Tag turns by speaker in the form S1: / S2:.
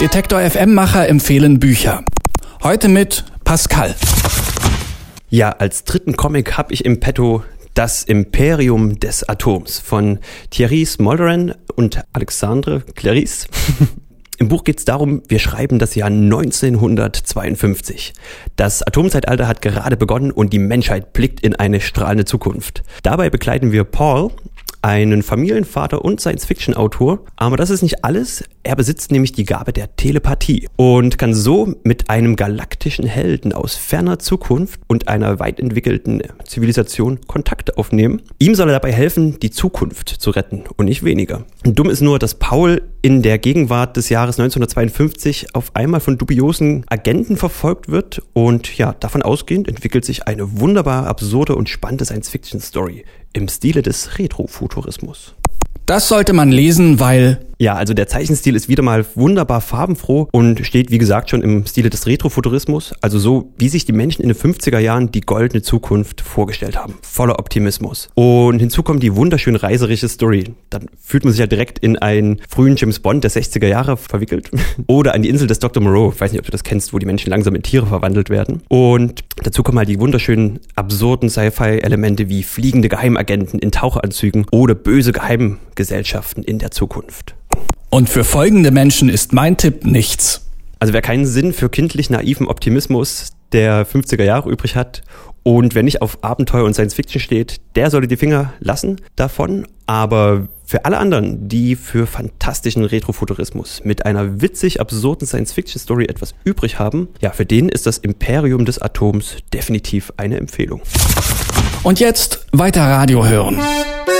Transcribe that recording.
S1: Detektor FM-Macher empfehlen Bücher. Heute mit Pascal.
S2: Ja, als dritten Comic habe ich im Petto Das Imperium des Atoms von Thierry Smolderan und Alexandre Clarisse. Im Buch geht es darum, wir schreiben das Jahr 1952. Das Atomzeitalter hat gerade begonnen und die Menschheit blickt in eine strahlende Zukunft. Dabei begleiten wir Paul, einen Familienvater und Science-Fiction-Autor. Aber das ist nicht alles. Er besitzt nämlich die Gabe der Telepathie und kann so mit einem galaktischen Helden aus ferner Zukunft und einer weit entwickelten Zivilisation Kontakte aufnehmen. Ihm soll er dabei helfen, die Zukunft zu retten und nicht weniger. Und dumm ist nur, dass Paul in der Gegenwart des Jahres 1952 auf einmal von dubiosen Agenten verfolgt wird und ja, davon ausgehend entwickelt sich eine wunderbar absurde und spannende Science-Fiction-Story im Stile des Retrofuturismus.
S1: Das sollte man lesen, weil...
S2: Ja, also der Zeichenstil ist wieder mal wunderbar farbenfroh und steht, wie gesagt, schon im Stile des Retrofuturismus. Also so, wie sich die Menschen in den 50er Jahren die goldene Zukunft vorgestellt haben. Voller Optimismus. Und hinzu kommt die wunderschön reiserische Story. Dann fühlt man sich ja direkt in einen frühen James Bond der 60er Jahre verwickelt. Oder an die Insel des Dr. Moreau. Ich weiß nicht, ob du das kennst, wo die Menschen langsam in Tiere verwandelt werden. Und dazu kommen halt die wunderschönen, absurden Sci-Fi-Elemente wie fliegende Geheimagenten in Taucheranzügen oder böse Geheimgesellschaften in der Zukunft.
S1: Und für folgende Menschen ist mein Tipp nichts.
S2: Also wer keinen Sinn für kindlich naiven Optimismus der 50er Jahre übrig hat und wer nicht auf Abenteuer und Science-Fiction steht, der sollte die Finger lassen davon. Aber für alle anderen, die für fantastischen Retrofuturismus mit einer witzig absurden Science-Fiction-Story etwas übrig haben, ja, für den ist das Imperium des Atoms definitiv eine Empfehlung.
S1: Und jetzt weiter Radio hören.